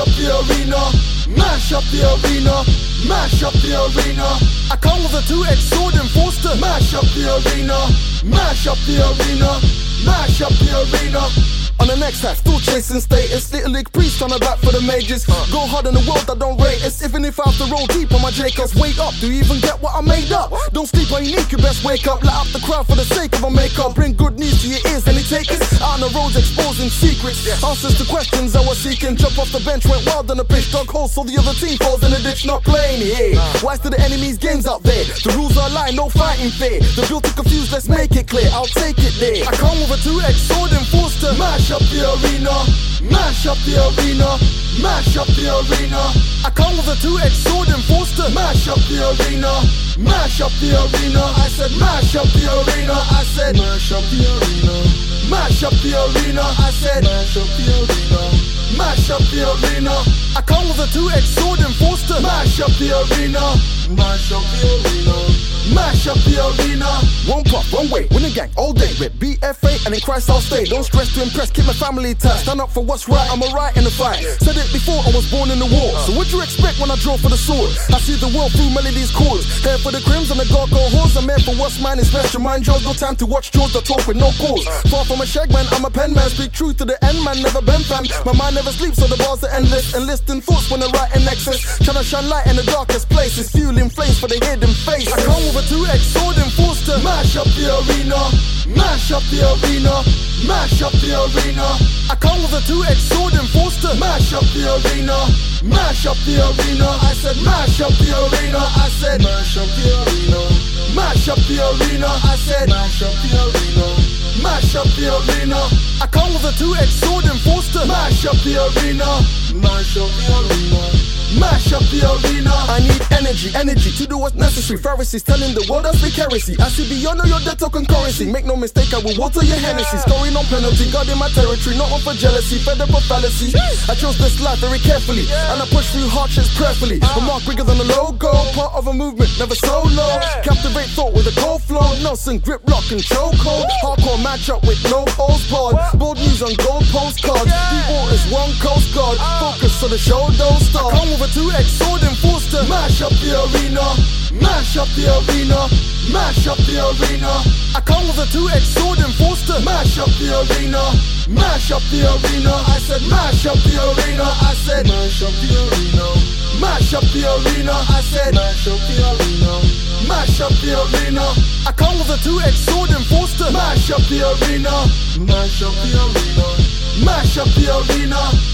up the arena, mash up the arena, mash up the arena. I come with a 2X sword enforced to mash up the arena, mash up the arena, mash up the arena. On the next half, still chasing status. Little league priest trying to back for the majors. Go hard in the world, I don't rate it. Even if I have to roll deep on my Jacobs. Wait up, do you even get what I made up? Don't sleep on your unique, you best wake up. Light up the crowd for the sake of a makeup. Bring good news to your ears, any takers? Out on the roads exposing secrets. Answers to questions I was seeking. Jump off the bench, went wild on the pitch. Dug holes so the other team falls in the ditch. Not playing here. Why to the enemy's games out there? The rules are lying, no fighting fair. The built to confuse, let's make it clear. I'll take it there. I come with a 2X sword enforced to mash up the arena, mash up the arena, mash up the arena. I come with a 2X sword enforced to mash up the arena, mash up the arena. I said mash up the arena, I said mash up the arena, mash up the arena. I said mash up the arena, mash up the arena. I come with a 2X sword enforced to mash up the arena, mash up the arena, mash up the arena. One puff, one way, win the gang all day with BFA and in Christ I'll stay. Don't stress to impress, keep my family tight. Stand up for what's right, I'm alright in the fight. Said it before, I was born in the war. So what you expect when I draw for the sword? I see the world through melodies chords. Here for the crims and the gargoyle horse. I'm here for what's mine is best. Your mind yours, no time to watch chores that talk with no cause. Far from a shag man, I'm a pen man. Speak truth to the end man, never been fan. My mind never sleeps, so the bars are endless. Enlisting thoughts when I write in excess. Tryna shine light in the darkest places. Fueling flames for the hidden face. I come with a 2X sword enforced to mash up the arena, mash up the arena, mash up the arena. I come with a 2X sword enforced to mash up the arena, mash up the arena. I said mash up the arena, I said mash up the arena, mash up the arena. I said mash up the arena, mash up the arena. I come with a 2X sword enforced to mash up the arena, mash up the arena, mash up the arena. I need energy to do what's necessary. Pharisees telling the world I speak heresy. I see beyond all your debt or concurrency. Make no mistake, I will water your Hennessy. Scoring on penalty, guarding my territory, not on for jealousy, fed up with fallacy. I chose this life very carefully, and I push through hardships prayerfully. A mark bigger than a logo, part of a movement, never solo. Captivate thought with a cold flow. Nelson grip lock and chokehold. Hardcore match up with no holds barred. Bold news on gold postcards. Deep waters, one coast guard. Focus so the show don't start. I come with a 2X sword enforced to mash up the arena, mash up the arena, mash up the arena. I come with a 2X sword enforced to mash up the arena, mash up the arena. I said mash up the arena, I said mash up the arena, mash up the arena. I said mash up the arena, mash up the arena. I come with a 2X sword enforced to mash up the arena, mash up the arena, mash up the arena.